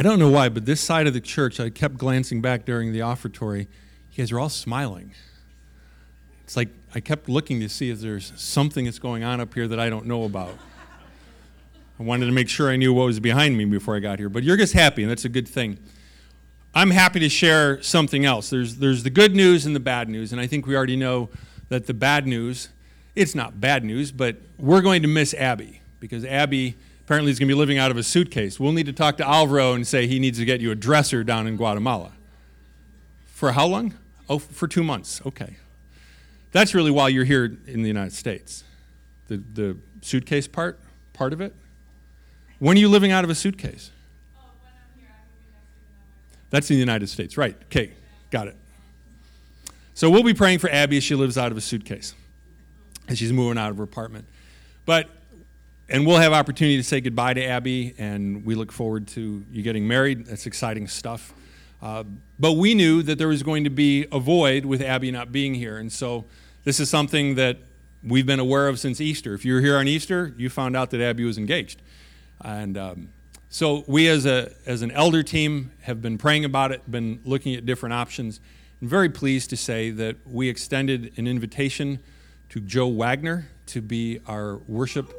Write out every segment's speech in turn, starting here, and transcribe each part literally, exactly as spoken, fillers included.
I don't know why, but this side of the church, I kept glancing back during the offertory. You guys are all smiling. It's like I kept looking to see if there's something that's going on up here that I don't know about. I wanted to make sure I knew what was behind me before I got here. But you're just happy, and that's a good thing. I'm happy to share something else. There's there's the good news and the bad news, and I think we already know that the bad news, it's not bad news, but we're going to miss Abby, because Abby apparently is going to be living out of a suitcase. We'll need to talk to Alvaro and say he needs to get you a dresser down in Guatemala. For how long? Oh, for two months. Okay. That's really while you're here in the United States. The the suitcase part, part of it? When are you living out of a suitcase? Oh, when I'm here, I'm moving next to the That's in the United States, right. Okay, got it. So we'll be praying for Abby as she lives out of a suitcase, as she's moving out of her apartment. But, and we'll have opportunity to say goodbye to Abby, and we look forward to you getting married. That's exciting stuff. Uh, but we knew that there was going to be a void with Abby not being here, and so this is something that we've been aware of since Easter. If you were here on Easter, you found out that Abby was engaged. And um, so we as a as an elder team have been praying about it, been looking at different options. I'm very pleased to say that we extended an invitation to Joe Wagner to be our worship.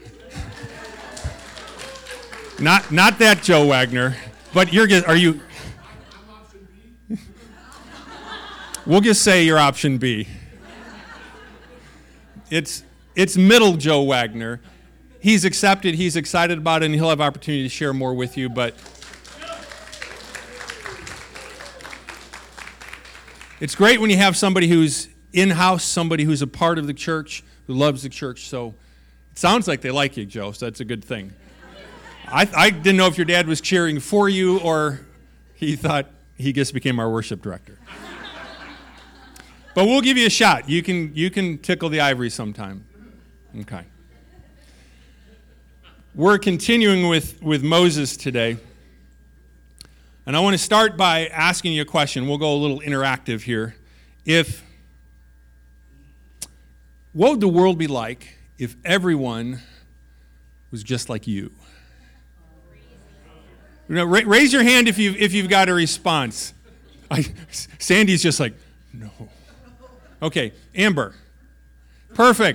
not not that Joe Wagner, but you're are you? I'm option B. We'll just say you're option B. It's it's middle Joe Wagner. He's accepted, he's excited about it, and he'll have opportunity to share more with you, but it's great when you have somebody who's in-house, somebody who's a part of the church, who loves the church, so it sounds like they like you, Joe, so that's a good thing. I, I didn't know if your dad was cheering for you or he thought he just became our worship director. But we'll give you a shot. You can, you can tickle the ivory sometime. Okay. We're continuing with, with Moses today. And I want to start by asking you a question. We'll go a little interactive here. If, what would the world be like if everyone was just like you? You know, ra- raise your hand if you've, if you've got a response. I, Sandy's just like, no. Okay, Amber. Perfect.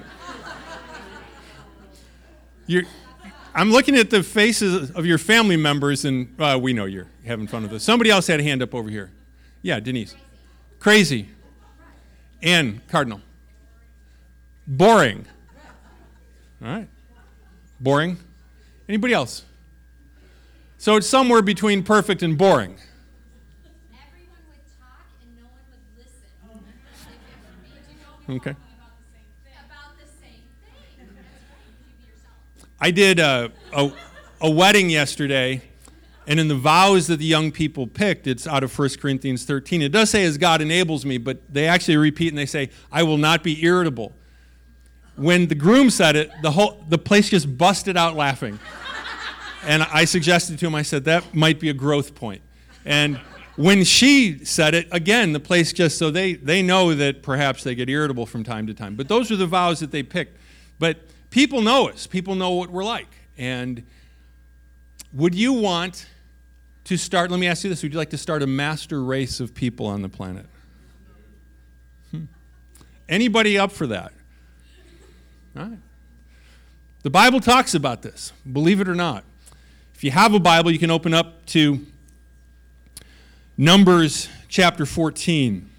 You're... I'm looking at the faces of your family members, and uh, we know you're having fun with us. Somebody else had a hand up over here. Yeah, Denise. Crazy. Ann Cardinal. Boring. All right. Boring. Anybody else? So it's somewhere between perfect and boring. Everyone would talk and no one would listen. Did you know Okay. about the same thing? About the same thing. You be yourself. I did a, a, a wedding yesterday, and in the vows that the young people picked, it's out of First Corinthians thirteen. It does say, as God enables me, but they actually repeat and they say, I will not be irritable. When the groom said it, the whole the place just busted out laughing. And I suggested to him, I said, that might be a growth point. And when she said it, again, the place just, so they, they know that perhaps they get irritable from time to time. But those are the vows that they picked. But people know us. People know what we're like. And would you want to start, let me ask you this, would you like to start a master race of people on the planet? Hmm. Anybody up for that? All right. The Bible talks about this, believe it or not. If you have a Bible, you can open up to Numbers chapter fourteen.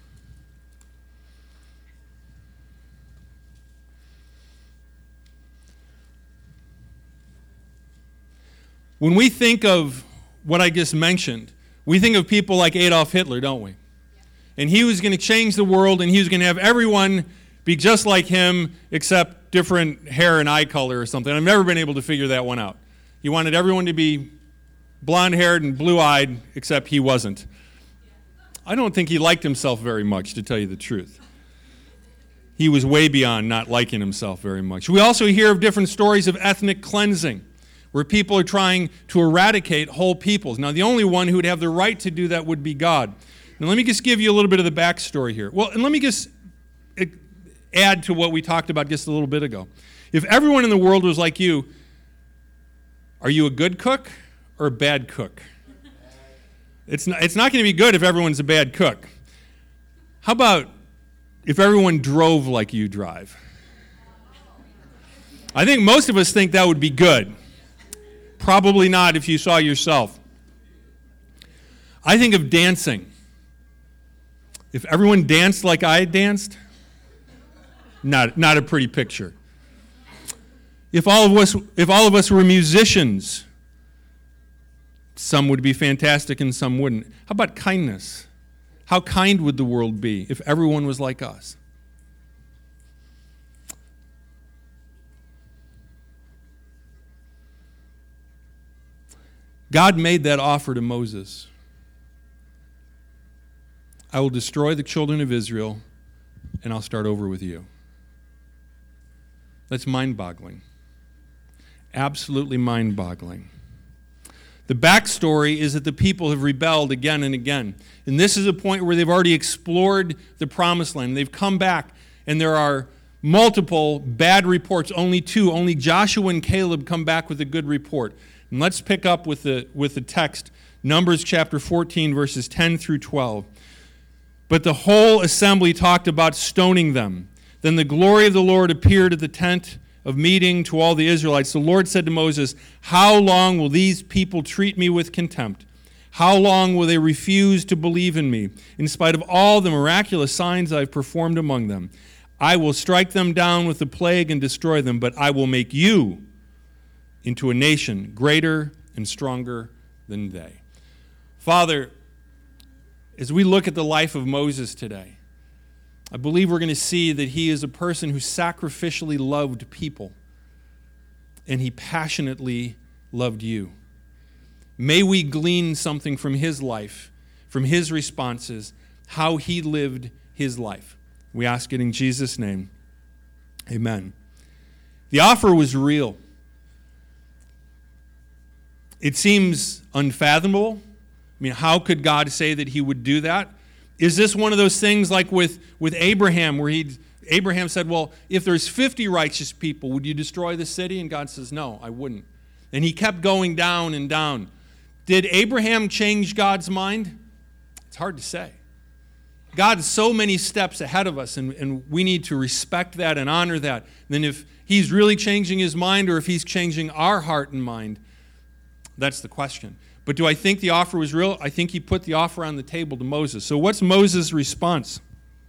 When we think of what I just mentioned, we think of people like Adolf Hitler, don't we? And he was going to change the world, and he was going to have everyone be just like him, except different hair and eye color or something. I've never been able to figure that one out. He wanted everyone to be blonde-haired and blue-eyed, except he wasn't. I don't think he liked himself very much, to tell you the truth. He was way beyond not liking himself very much. We also hear of different stories of ethnic cleansing, where people are trying to eradicate whole peoples. Now, the only one who would have the right to do that would be God. Now, let me just give you a little bit of the backstory here. Well, and let me just add to what we talked about just a little bit ago. If everyone in the world was like you, are you a good cook or a bad cook? It's not, it's not going to be good if everyone's a bad cook. How about if everyone drove like you drive? I think most of us think that would be good. Probably not if you saw yourself. I think of dancing. If everyone danced like I danced, not, not a pretty picture. If all of us, if all of us were musicians, some would be fantastic and some wouldn't. How about kindness? How kind would the world be if everyone was like us? God made that offer to Moses. I will destroy the children of Israel, and I'll start over with you. That's mind-boggling. Absolutely mind-boggling. The backstory is that the people have rebelled again and again. And this is a point where they've already explored the promised land. They've come back, and there are multiple bad reports. Only two, only Joshua and Caleb come back with a good report. And let's pick up with the, with the text, Numbers chapter fourteen, verses ten through twelve. But the whole assembly talked about stoning them. Then the glory of the Lord appeared at the tent of meeting to all the Israelites. The Lord said to Moses, "How long will these people treat me with contempt? How long will they refuse to believe in me, in spite of all the miraculous signs I've performed among them? I will strike them down with the plague and destroy them, but I will make you into a nation greater and stronger than they." Father, as we look at the life of Moses today, I believe we're going to see that he is a person who sacrificially loved people, and he passionately loved you. May we glean something from his life, from his responses, how he lived his life. We ask it in Jesus' name. Amen. The offer was real. It seems unfathomable. I mean, how could God say that he would do that? Is this one of those things like with, with Abraham, where he Abraham said, well, if there's fifty righteous people, would you destroy the city? And God says, no, I wouldn't. And he kept going down and down. Did Abraham change God's mind? It's hard to say. God is so many steps ahead of us, and, and we need to respect that and honor that. And then if he's really changing his mind or if he's changing our heart and mind, that's the question. But do I think the offer was real? I think he put the offer on the table to Moses. So what's Moses' response?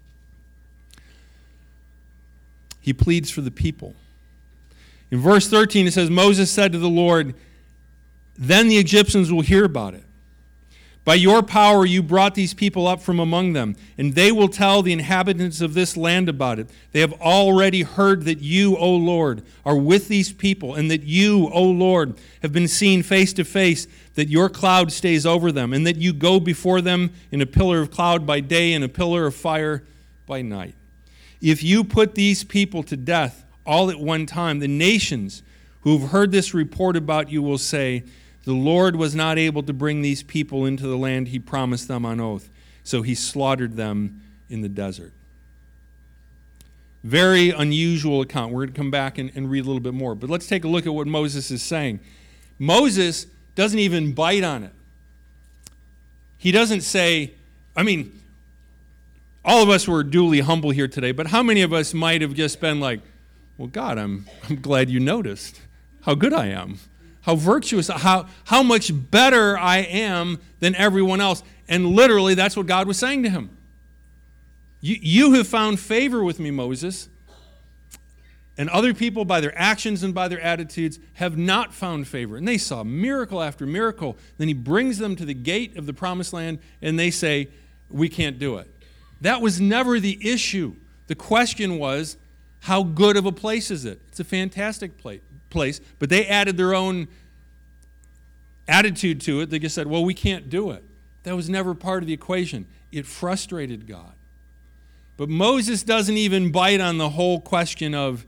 He pleads for the people. In verse thirteen, it says, Moses said to the Lord, "Then the Egyptians will hear about it. By your power you brought these people up from among them, and they will tell the inhabitants of this land about it. They have already heard that you, O Lord, are with these people, and that you, O Lord, have been seen face to face, that your cloud stays over them, and that you go before them in a pillar of cloud by day and a pillar of fire by night. If you put these people to death all at one time, the nations who have heard this report about you will say, 'The Lord was not able to bring these people into the land he promised them on oath, so he slaughtered them in the desert.'" Very unusual account. We're going to come back and, and read a little bit more. But let's take a look at what Moses is saying. Moses doesn't even bite on it. He doesn't say, I mean, all of us were duly humble here today, but how many of us might have just been like, well, God, I'm, I'm glad you noticed how good I am. How virtuous, how, how much better I am than everyone else. And literally, that's what God was saying to him. You, you have found favor with me, Moses. And other people, by their actions and by their attitudes, have not found favor. And they saw miracle after miracle. Then he brings them to the gate of the promised land, and they say, we can't do it. That was never the issue. The question was, how good of a place is it? It's a fantastic place. place, but they added their own attitude to it. They just said, well, we can't do it. That was never part of the equation. It frustrated God. But Moses doesn't even bite on the whole question of,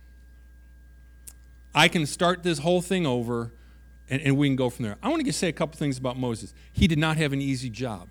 I can start this whole thing over and, and we can go from there. I want to just say a couple things about Moses. He did not have an easy job.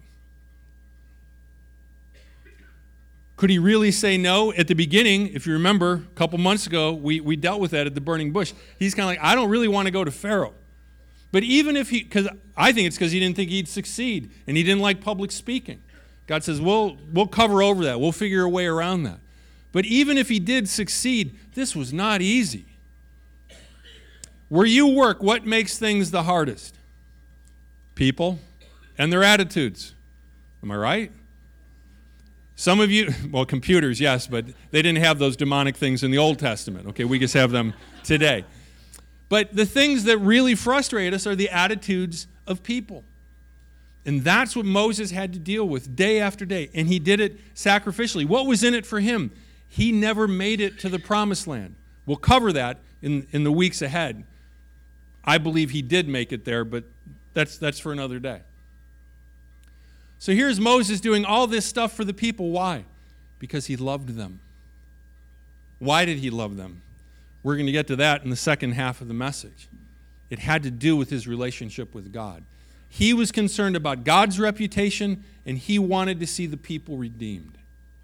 Could he really say no? At the beginning, if you remember, a couple months ago, we, we dealt with that at the burning bush. He's kind of like, I don't really want to go to Pharaoh. But even if he, because I think it's because he didn't think he'd succeed, and he didn't like public speaking. God says, we'll, we'll cover over that. We'll figure a way around that. But even if he did succeed, this was not easy. Where you work, what makes things the hardest? People and their attitudes. Am I right? Some of you, well, computers, yes, but they didn't have those demonic things in the Old Testament. Okay, we just have them today. But the things that really frustrate us are the attitudes of people. And that's what Moses had to deal with day after day. And he did it sacrificially. What was in it for him? He never made it to the promised land. We'll cover that in, in the weeks ahead. I believe he did make it there, but that's, that's for another day. So here's Moses doing all this stuff for the people. Why? Because he loved them. Why did he love them? We're going to get to that in the second half of the message. It had to do with his relationship with God. He was concerned about God's reputation, and he wanted to see the people redeemed.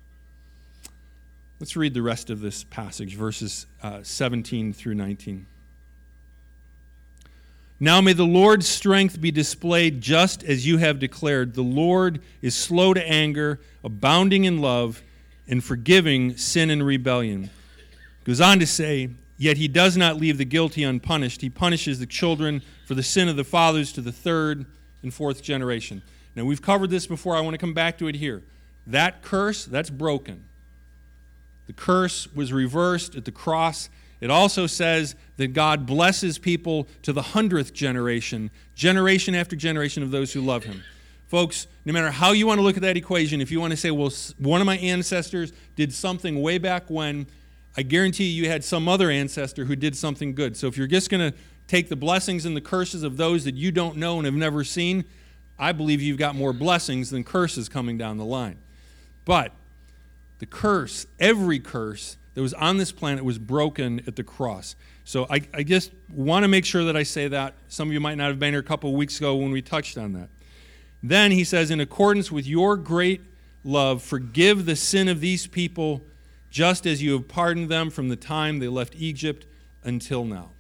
Let's read the rest of this passage, verses uh, seventeen through nineteen. Now may the Lord's strength be displayed just as you have declared. The Lord is slow to anger, abounding in love, and forgiving sin and rebellion. Goes on to say, yet he does not leave the guilty unpunished. He punishes the children for the sin of the fathers to the third and fourth generation. Now, we've covered this before. I want to come back to it here. That curse, that's broken. The curse was reversed at the cross. It also says that God blesses people to the hundredth generation, generation after generation of those who love him. Folks, no matter how you want to look at that equation, if you want to say, well, one of my ancestors did something way back when, I guarantee you you had some other ancestor who did something good. So if you're just going to take the blessings and the curses of those that you don't know and have never seen, I believe you've got more blessings than curses coming down the line. But the curse, every curse that was on this planet was broken at the cross. So I, I just want to make sure that I say that. Some of you might not have been here a couple of weeks ago when we touched on that. Then he says, in accordance with your great love, forgive the sin of these people just as you have pardoned them from the time they left Egypt until now.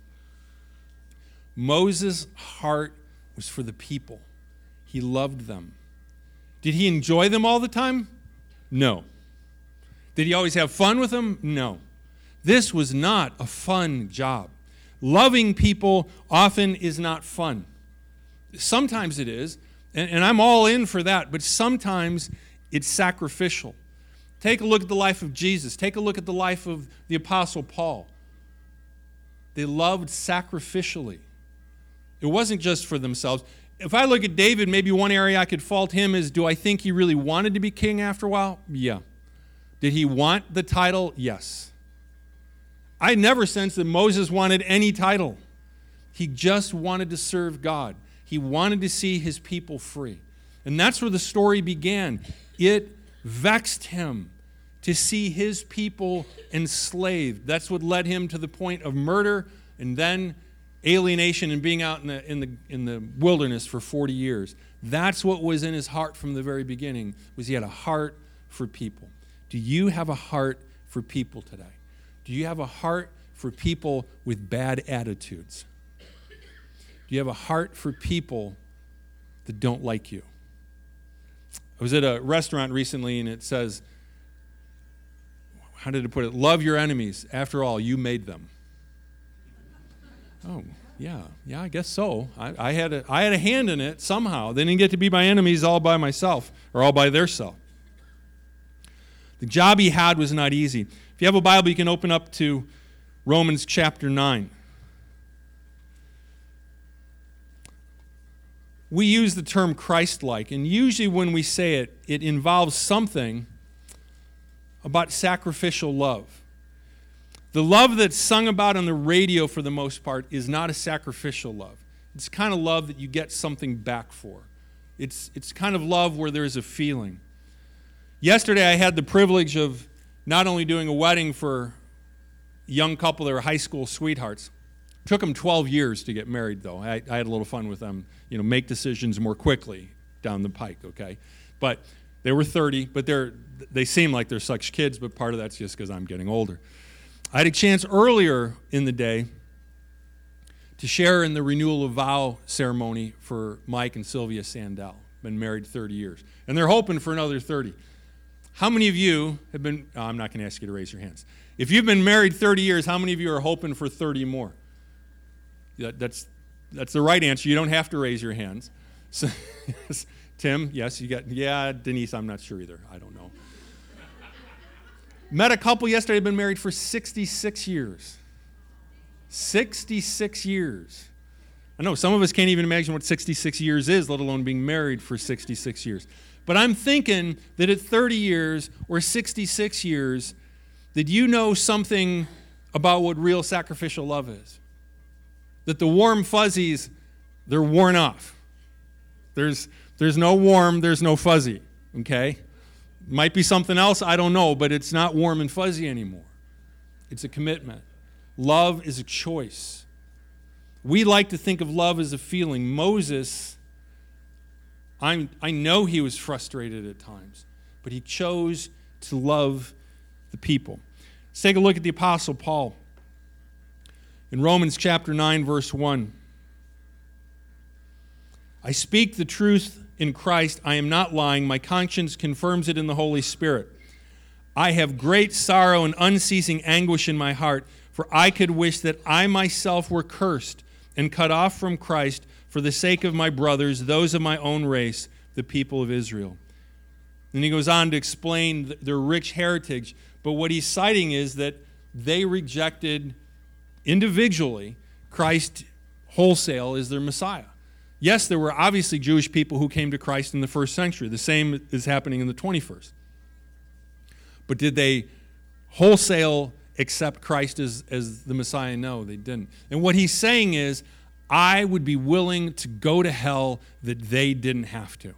Moses' heart was for the people. He loved them. Did he enjoy them all the time? No. Did he always have fun with them? No. This was not a fun job. Loving people often is not fun. Sometimes it is, and, and I'm all in for that, but sometimes it's sacrificial. Take a look at the life of Jesus. Take a look at the life of the Apostle Paul. They loved sacrificially. It wasn't just for themselves. If I look at David, maybe one area I could fault him is, do I think he really wanted to be king after a while? Yeah. Did he want the title? Yes. I never sensed that Moses wanted any title. He just wanted to serve God. He wanted to see his people free. And that's where the story began. It vexed him to see his people enslaved. That's what led him to the point of murder and then alienation and being out in the, in the, in the wilderness for forty years. That's what was in his heart from the very beginning, was he had a heart for people. Do you have a heart for people today? Do you have a heart for people with bad attitudes? Do you have a heart for people that don't like you? I was at a restaurant recently, and it says, how did it put it? Love your enemies. After all, you made them. Oh, yeah, yeah, I guess so. I, I had a, I had a hand in it somehow. They didn't get to be my enemies all by myself or all by their self. The job he had was not easy. If you have a Bible, you can open up to Romans chapter nine. We use the term Christ-like, and usually when we say it, it involves something about sacrificial love. The love that's sung about on the radio for the most part is not a sacrificial love. It's the kind of love that you get something back for. It's, it's kind of love where there's a feeling. Yesterday I had the privilege of not only doing a wedding for a young couple that were high school sweethearts. It took them twelve years to get married, though. I, I had a little fun with them, you know, make decisions more quickly down the pike, okay? But they were thirty, but they're they seem like they're such kids, but part of that's just because I'm getting older. I had a chance earlier in the day to share in the renewal of vow ceremony for Mike and Sylvia Sandell. Been married thirty years. And they're hoping for another thirty. How many of you have been, oh, I'm not going to ask you to raise your hands. If you've been married thirty years, how many of you are hoping for thirty more? That, that's, that's the right answer. You don't have to raise your hands. So, Tim, yes, you got, yeah, Denise, I'm not sure either. I don't know. Met a couple yesterday, been married for sixty-six years. sixty-six years. I know some of us can't even imagine what sixty-six years is, let alone being married for sixty-six years. But I'm thinking that at thirty years or sixty-six years, that you know something about what real sacrificial love is. That the warm fuzzies, they're worn off. There's, there's no warm, there's no fuzzy, okay? Might be something else, I don't know, but it's not warm and fuzzy anymore. It's a commitment. Love is a choice. We like to think of love as a feeling. Moses, I'm, I know he was frustrated at times, but he chose to love the people. Let's take a look at the Apostle Paul. In Romans chapter nine, verse one. I speak the truth in Christ. I am not lying. My conscience confirms it in the Holy Spirit. I have great sorrow and unceasing anguish in my heart, for I could wish that I myself were cursed and cut off from Christ for the sake of my brothers, those of my own race, the people of Israel. Then he goes on to explain their rich heritage, but what he's citing is that they rejected individually Christ wholesale as their Messiah. Yes, there were obviously Jewish people who came to Christ in the first century. The same is happening in the twenty-first. But did they wholesale accept Christ as, as the Messiah? No, they didn't. And what he's saying is, I would be willing to go to hell that they didn't have to.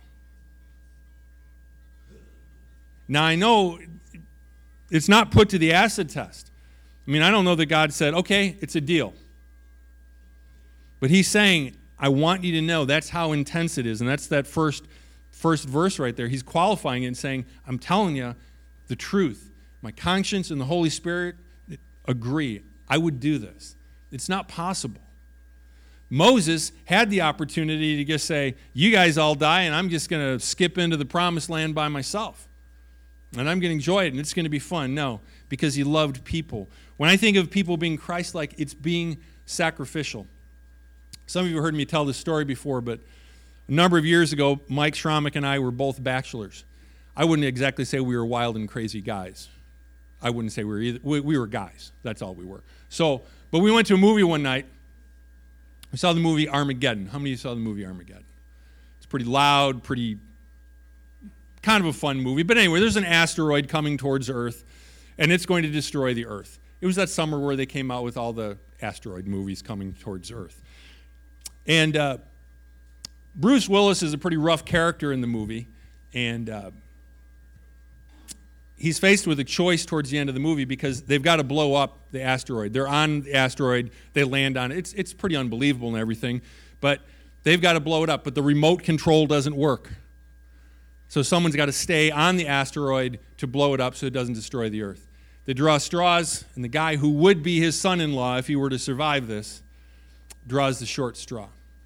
Now, I know it's not put to the acid test. I mean, I don't know that God said, okay, it's a deal. But he's saying, I want you to know that's how intense it is. And that's that first, first verse right there. He's qualifying it and saying, I'm telling you the truth. My conscience and the Holy Spirit agree. I would do this. It's not possible. Moses had the opportunity to just say, you guys all die, and I'm just going to skip into the promised land by myself. And I'm going to enjoy it, and it's going to be fun. No, because he loved people. When I think of people being Christ-like, it's being sacrificial. Some of you have heard me tell this story before, but a number of years ago, Mike Schromick and I were both bachelors. I wouldn't exactly say we were wild and crazy guys. I wouldn't say we were either. We, we were guys. That's all we were. So, but we went to a movie one night. We saw the movie Armageddon. How many of you saw the movie Armageddon? It's pretty loud, pretty kind of a fun movie. But anyway, there's an asteroid coming towards Earth, and it's going to destroy the Earth. It was that summer where they came out with all the asteroid movies coming towards Earth. And uh, Bruce Willis is a pretty rough character in the movie, and uh, he's faced with a choice towards the end of the movie because they've got to blow up the asteroid. They're on the asteroid. They land on it. It's, it's pretty unbelievable and everything, but they've got to blow it up, but the remote control doesn't work. So someone's got to stay on the asteroid to blow it up so it doesn't destroy the Earth. They draw straws, and the guy who would be his son-in-law if he were to survive this draws the short straw.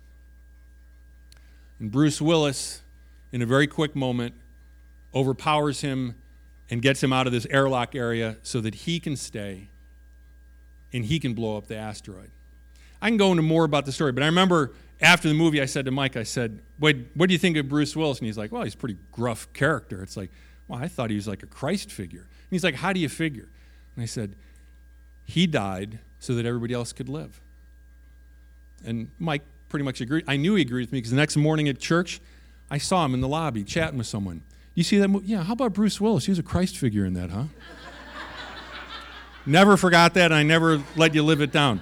And Bruce Willis, in a very quick moment, overpowers him and gets him out of this airlock area so that he can stay and he can blow up the asteroid. I can go into more about the story, but I remember after the movie I said to Mike, I said, Wait, what do you think of Bruce Willis? And he's like, well, he's a pretty gruff character. It's like, well, I thought he was like a Christ figure. And he's like, how do you figure? And I said, he died so that everybody else could live. And Mike pretty much agreed. I knew he agreed with me because the next morning at church, I saw him in the lobby chatting with someone. You see that movie? Yeah, how about Bruce Willis? He was a Christ figure in that, huh? Never forgot that, and I never let you live it down.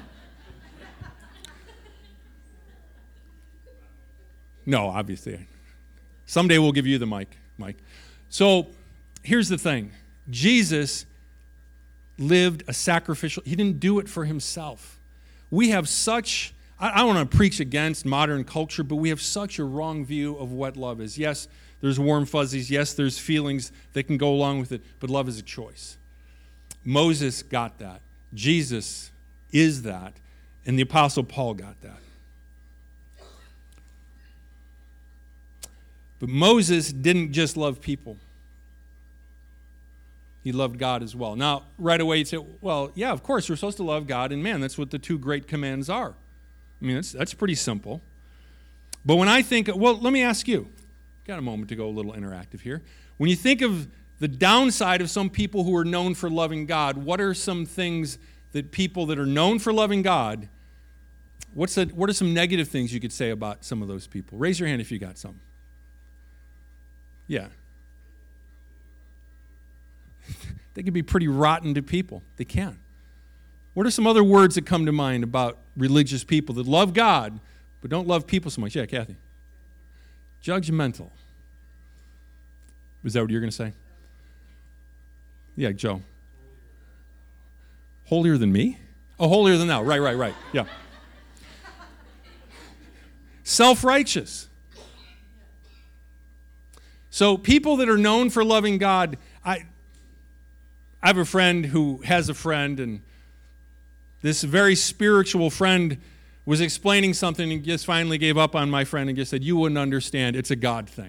No, obviously. Someday we'll give you the mic, Mike. So here's the thing. Jesus lived a sacrificial, he didn't do it for himself. We have such, I, I don't want to preach against modern culture, but we have such a wrong view of what love is. Yes, there's warm fuzzies. Yes, there's feelings that can go along with it, but love is a choice. Moses got that. Jesus is that. And the Apostle Paul got that. But Moses didn't just love people. He loved God as well. Now, right away you'd say, well, yeah, of course, we're supposed to love God and man. That's what the two great commands are. I mean, that's, that's pretty simple. But when I think, well, let me ask you. Got a moment to go a little interactive here. When you think of the downside of some people who are known for loving God, what are some things that people that are known for loving God, what's a, what are some negative things you could say about some of those people? Raise your hand if you got some. Yeah. They can be pretty rotten to people. They can. What are some other words that come to mind about religious people that love God but don't love people so much? Yeah, Kathy. Judgmental. Was that what you were going to say? Yeah, Joe. Holier than me? Oh, holier than thou. Right, right, right. Yeah. Self-righteous. So people that are known for loving God, I, I have a friend who has a friend, and this very spiritual friend was explaining something and just finally gave up on my friend and just said, you wouldn't understand. It's a God thing.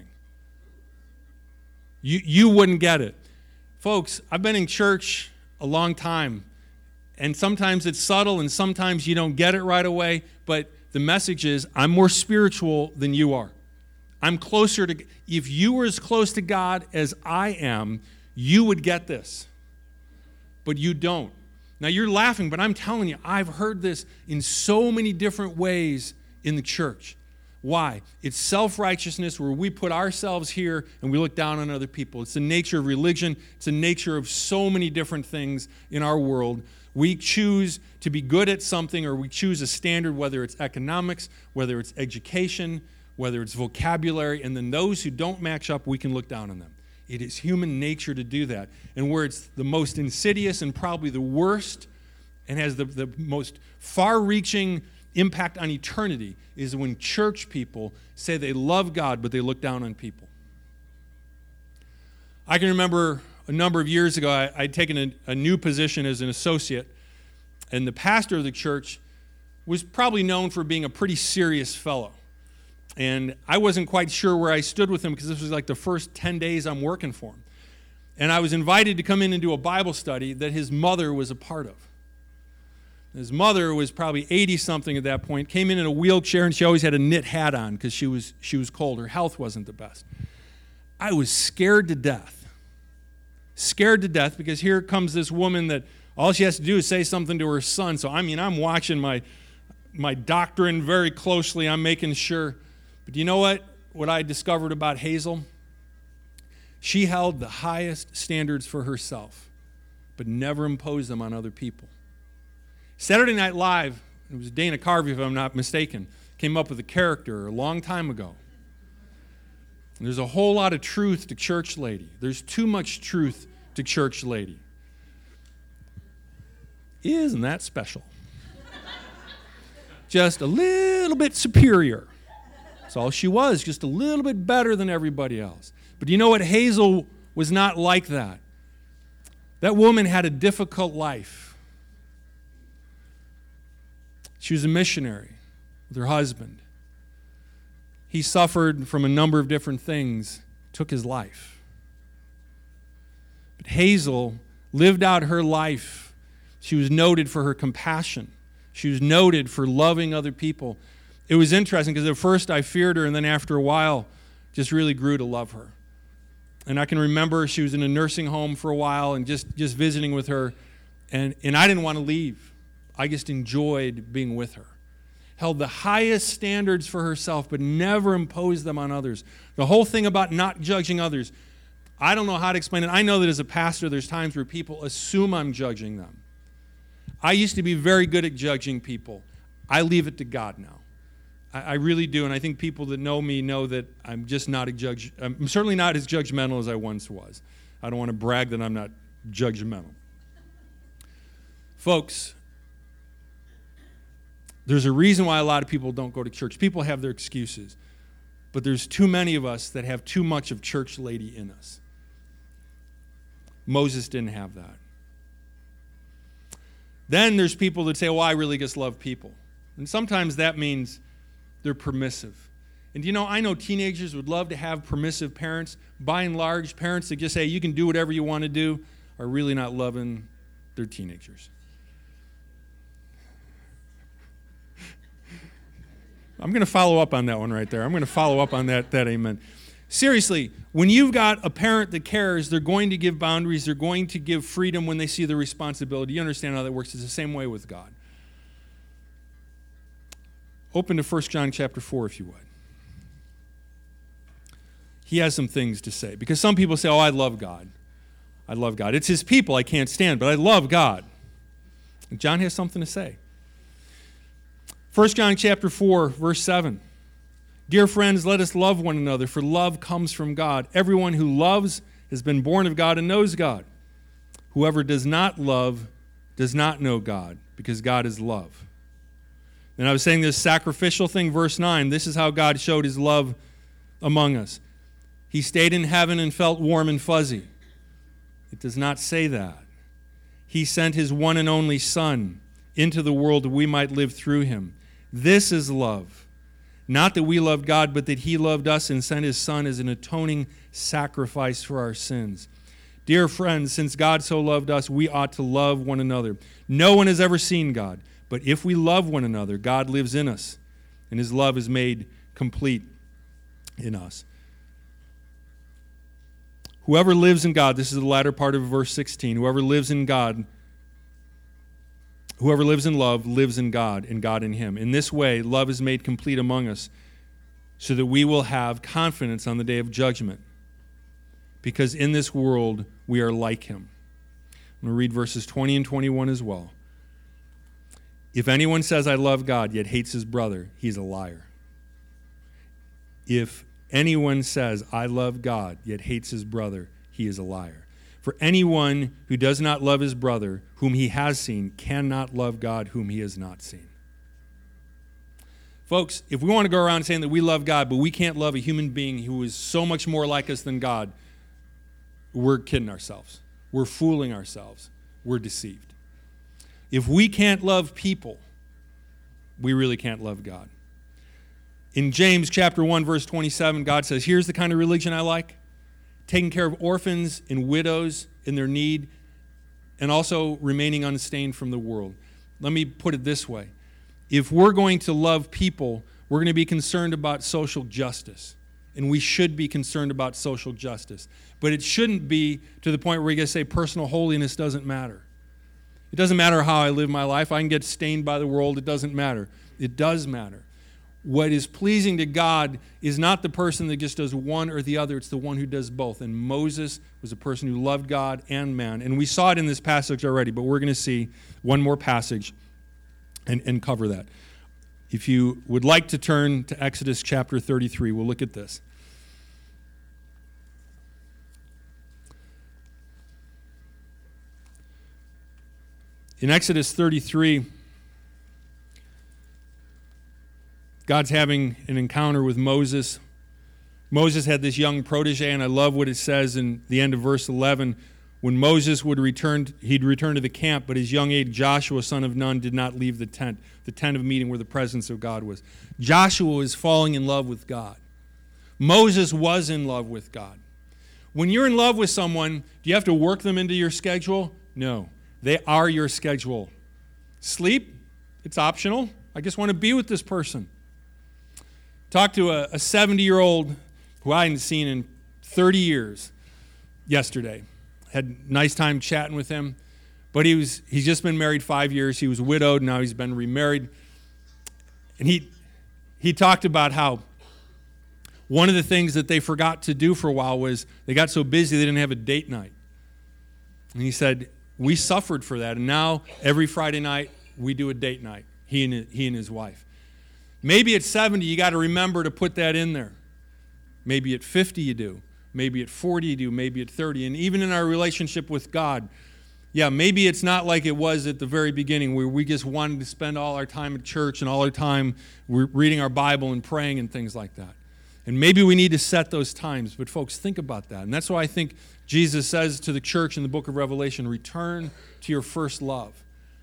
You, you wouldn't get it. Folks, I've been in church a long time, and sometimes it's subtle and sometimes you don't get it right away, but the message is, I'm more spiritual than you are. I'm closer to, if you were as close to God as I am, you would get this. But you don't. Now you're laughing, but I'm telling you, I've heard this in so many different ways in the church. Why? It's self-righteousness where we put ourselves here and we look down on other people. It's the nature of religion. It's the nature of so many different things in our world. We choose to be good at something, or we choose a standard, whether it's economics, whether it's education, whether it's vocabulary, and then those who don't match up, we can look down on them. It is human nature to do that. And where it's the most insidious and probably the worst and has the, the most far-reaching impact on eternity is when church people say they love God, but they look down on people. I can remember a number of years ago, I, I'd taken a, a new position as an associate, and the pastor of the church was probably known for being a pretty serious fellow. And I wasn't quite sure where I stood with him because this was like the first ten days I'm working for him. And I was invited to come in and do a Bible study that his mother was a part of. His mother was probably eighty-something at that point, came in in a wheelchair, and she always had a knit hat on because she was, she was cold. Her health wasn't the best. I was scared to death. Scared to death because here comes this woman that all she has to do is say something to her son. So, I mean, I'm watching my, my doctrine very closely. I'm making sure. But do you know what, what I discovered about Hazel? She held the highest standards for herself, but never imposed them on other people. Saturday Night Live, it was Dana Carvey, if I'm not mistaken, came up with a character a long time ago. And there's a whole lot of truth to Church Lady. There's too much truth to Church Lady. Isn't that special? Just a little bit superior. That's all she was, just a little bit better than everybody else. But you know what? Hazel was not like that. That woman had a difficult life. She was a missionary with her husband. He suffered from a number of different things, took his life. But Hazel lived out her life. She was noted for her compassion. She was noted for loving other people. It was interesting because at first I feared her, and then after a while just really grew to love her. And I can remember she was in a nursing home for a while and just, just visiting with her, and, and I didn't want to leave. I just enjoyed being with her. Held the highest standards for herself, but never imposed them on others. The whole thing about not judging others, I don't know how to explain it. I know that as a pastor, there's times where people assume I'm judging them. I used to be very good at judging people. I leave it to God now. I, I really do, and I think people that know me know that I'm just not a judge. I'm certainly not as judgmental as I once was. I don't want to brag that I'm not judgmental. Folks, there's a reason why a lot of people don't go to church. People have their excuses. But there's too many of us that have too much of church lady in us. Moses didn't have that. Then there's people that say, well, I really just love people. And sometimes that means they're permissive. And you know, I know teenagers would love to have permissive parents. By and large, parents that just say, you can do whatever you want to do, are really not loving their teenagers. I'm going to follow up on that one right there. I'm going to follow up on that, that amen. Seriously, when you've got a parent that cares, they're going to give boundaries. They're going to give freedom when they see the responsibility. You understand how that works. It's the same way with God. Open to First John chapter four, if you would. He has some things to say. Because some people say, oh, I love God. I love God. It's his people I can't stand, but I love God. And John has something to say. First John chapter four, verse seven. Dear friends, let us love one another, for love comes from God. Everyone who loves has been born of God and knows God. Whoever does not love does not know God, because God is love. And I was saying this sacrificial thing, verse nine. This is how God showed his love among us. He stayed in heaven and felt warm and fuzzy. It does not say that. He sent his one and only Son into the world that we might live through him. This is love. Not that we loved God, but that he loved us and sent his Son as an atoning sacrifice for our sins. Dear friends, since God so loved us, we ought to love one another. No one has ever seen God, but if we love one another, God lives in us, and his love is made complete in us. Whoever lives in God, this is the latter part of verse sixteen, whoever lives in God, whoever lives in love lives in God, and God in him. In this way, love is made complete among us, so that we will have confidence on the day of judgment, because in this world we are like him. I'm going to read verses twenty and twenty-one as well. If anyone says, I love God, yet hates his brother, he's a liar. If anyone says, I love God, yet hates his brother, he is a liar. For anyone who does not love his brother, whom he has seen, cannot love God, whom he has not seen. Folks, if we want to go around saying that we love God, but we can't love a human being who is so much more like us than God, we're kidding ourselves. We're fooling ourselves. We're deceived. If we can't love people, we really can't love God. In James chapter one, verse twenty-seven, God says, here's the kind of religion I like. Taking care of orphans and widows in their need, and also remaining unstained from the world. Let me put it this way. If we're going to love people, we're going to be concerned about social justice. And we should be concerned about social justice. But it shouldn't be to the point where we get to say personal holiness doesn't matter. It doesn't matter how I live my life. I can get stained by the world. It doesn't matter. It does matter. What is pleasing to God is not the person that just does one or the other. It's the one who does both. And Moses was a person who loved God and man. And we saw it in this passage already, but we're going to see one more passage and, and cover that. If you would like to turn to Exodus chapter thirty-three, we'll look at this. In Exodus thirty-three, God's having an encounter with Moses. Moses had this young protege, and I love what it says in the end of verse eleven. When Moses would return, he'd return to the camp, but his young aide Joshua, son of Nun, did not leave the tent, the tent of meeting where the presence of God was. Joshua was falling in love with God. Moses was in love with God. When you're in love with someone, do you have to work them into your schedule? No. They are your schedule. Sleep, it's optional. I just want to be with this person. Talked to a seventy-year-old who I hadn't seen in thirty years yesterday. Had a nice time chatting with him. But he was he's just been married five years. He was widowed, now he's been remarried. And he he talked about how one of the things that they forgot to do for a while was they got so busy they didn't have a date night. And he said, we suffered for that, and now every Friday night we do a date night, he and his, he and his wife. Maybe at seventy you got to remember to put that in there. Maybe at fifty you do. Maybe at forty you do. Maybe at thirty. And even in our relationship with God, yeah, maybe it's not like it was at the very beginning where we just wanted to spend all our time at church and all our time reading our Bible and praying and things like that. And maybe we need to set those times. But folks, think about that. And that's why I think Jesus says to the church in the book of Revelation, return to your first love.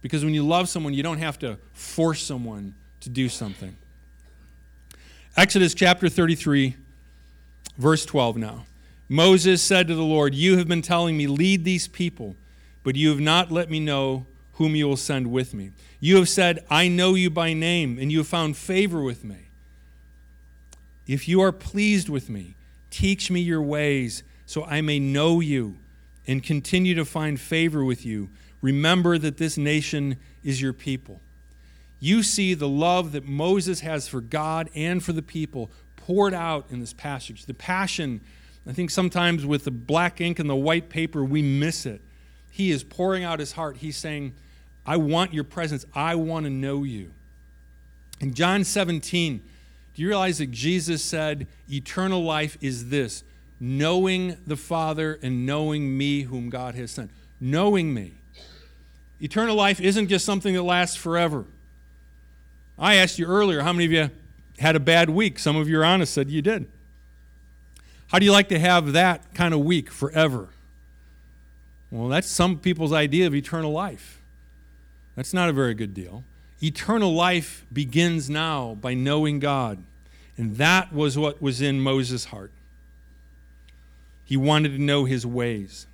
Because when you love someone, you don't have to force someone to do something. Exodus chapter thirty-three, verse twelve now. Moses said to the Lord, "You have been telling me, lead these people, but you have not let me know whom you will send with me. You have said, I know you by name, and you have found favor with me. If you are pleased with me, teach me your ways, so I may know you and continue to find favor with you. Remember that this nation is your people." You see the love that Moses has for God and for the people poured out in this passage. The passion, I think sometimes with the black ink and the white paper, we miss it. He is pouring out his heart. He's saying, I want your presence. I want to know you. In John seventeen, do you realize that Jesus said, eternal life is this, knowing the Father and knowing me whom God has sent. Knowing me. Eternal life isn't just something that lasts forever. I asked you earlier, how many of you had a bad week? Some of you are honest, said you did. How do you like to have that kind of week forever? Well, that's some people's idea of eternal life. That's not a very good deal. Eternal life begins now by knowing God. And that was what was in Moses' heart. He wanted to know his ways.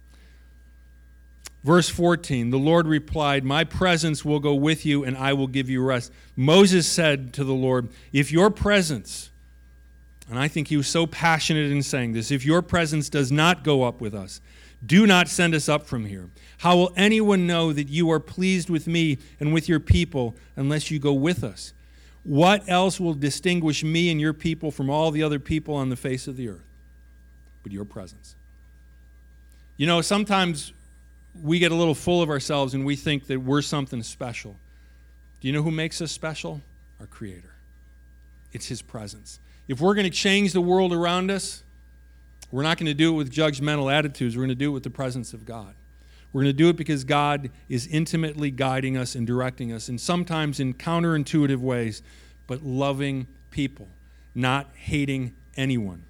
Verse fourteen, the Lord replied, my presence will go with you and I will give you rest. Moses said to the Lord, if your presence, and I think he was so passionate in saying this, if your presence does not go up with us, do not send us up from here. How will anyone know that you are pleased with me and with your people unless you go with us? What else will distinguish me and your people from all the other people on the face of the earth but your presence? You know, sometimes we get a little full of ourselves and we think that we're something special. Do you know who makes us special? Our Creator. It's His presence. If we're going to change the world around us, we're not going to do it with judgmental attitudes. We're going to do it with the presence of God. We're going to do it because God is intimately guiding us and directing us, and sometimes in counterintuitive ways, but loving people, not hating anyone.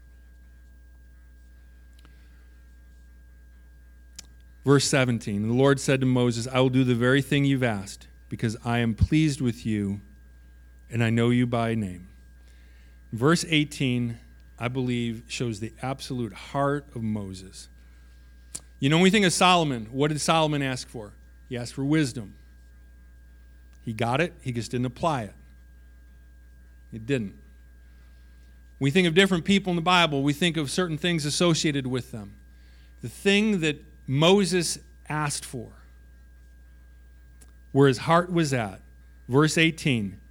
Verse seventeen, the Lord said to Moses, I will do the very thing you've asked, because I am pleased with you, and I know you by name. Verse eighteen, I believe, shows the absolute heart of Moses. You know, when we think of Solomon, what did Solomon ask for? He asked for wisdom. He got it, he just didn't apply it. He didn't. When we think of different people in the Bible, we think of certain things associated with them. The thing that Moses asked for, where his heart was at, verse eighteen,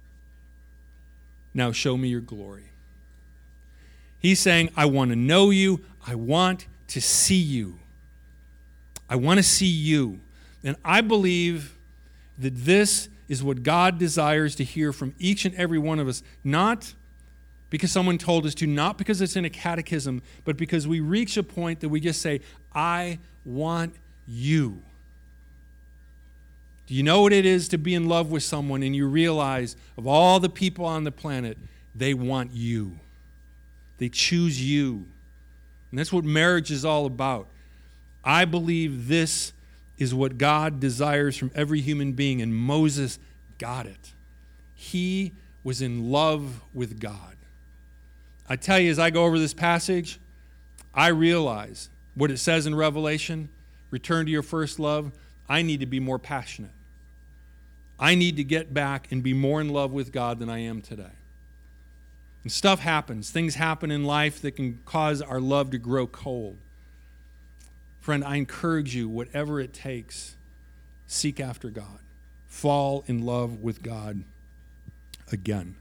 now show me your glory. He's saying, I want to know you. I want to see you. I want to see you. And I believe that this is what God desires to hear from each and every one of us, not because someone told us to, not because it's in a catechism, but because we reach a point that we just say, I want you. Do you know what it is to be in love with someone and you realize of all the people on the planet, they want you. They choose you. And that's what marriage is all about. I believe this is what God desires from every human being, and Moses got it. He was in love with God. I tell you, as I go over this passage, I realize what it says in Revelation, return to your first love. I need to be more passionate. I need to get back and be more in love with God than I am today. And stuff happens. Things happen in life that can cause our love to grow cold. Friend, I encourage you, whatever it takes, seek after God. Fall in love with God again.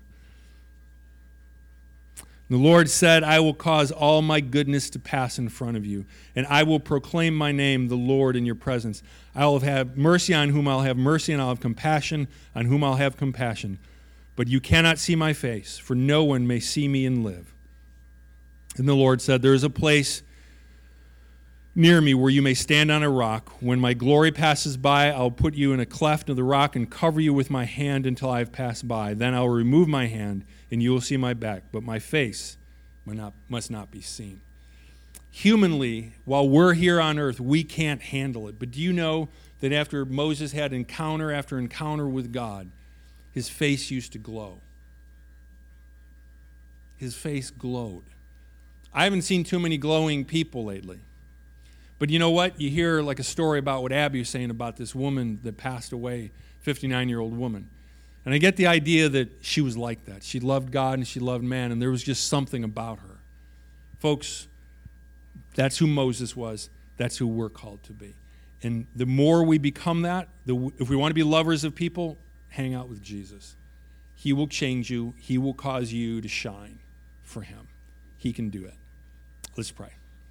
The Lord said, I will cause all my goodness to pass in front of you, and I will proclaim my name, the Lord, in your presence. I will have mercy on whom I'll have mercy, and I'll have compassion on whom I'll have compassion. But you cannot see my face, for no one may see me and live. And the Lord said, there is a place near me where you may stand on a rock. When my glory passes by, I'll put you in a cleft of the rock and cover you with my hand until I have passed by. Then I'll remove my hand, and you will see my back, but my face must not, must not be seen. humanly, while we're here on earth, we can't handle it. But do you know that after Moses had encounter after encounter with God, his face used to glow? His face glowed. I haven't seen too many glowing people lately. But you know what? You hear like a story about what Abby was saying about this woman that passed away, fifty-nine-year-old woman. And I get the idea that she was like that. She loved God and she loved man, and there was just something about her. Folks, that's who Moses was. That's who we're called to be. And the more we become that, the, if we want to be lovers of people, hang out with Jesus. He will change you. He will cause you to shine for him. He can do it. Let's pray.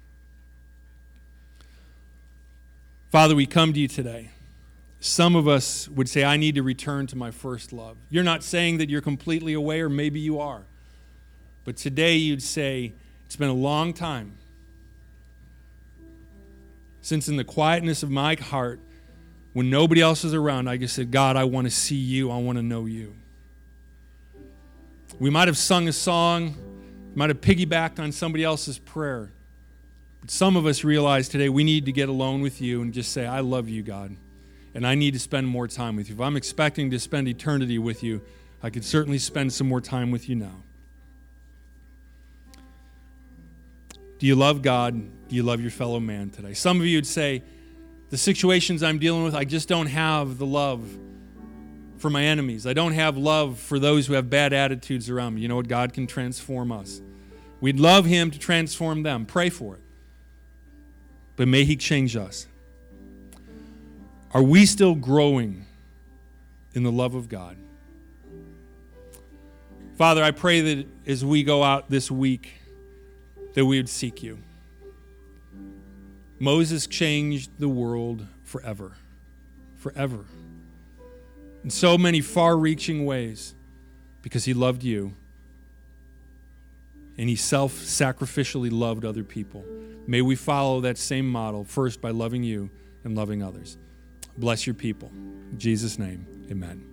Father, we come to you today. Some of us would say, I need to return to my first love. You're not saying that you're completely away, or maybe you are. But today you'd say, it's been a long time since in the quietness of my heart, when nobody else is around, I just said, God, I want to see you. I want to know you. We might have sung a song, might have piggybacked on somebody else's prayer. But some of us realize today we need to get alone with you and just say, I love you, God, and I need to spend more time with you. If I'm expecting to spend eternity with you, I could certainly spend some more time with you now. Do you love God? Do you love your fellow man today? Some of you would say, the situations I'm dealing with, I just don't have the love for my enemies. I don't have love for those who have bad attitudes around me. You know what? God can transform us. We'd love him to transform them. Pray for it. But may he change us. Are we still growing in the love of God? Father, I pray that as we go out this week, that we would seek you. Moses changed the world forever. Forever. In so many far-reaching ways, because he loved you. And he self-sacrificially loved other people. May we follow that same model, first by loving you and loving others. Bless your people. In Jesus' name, amen.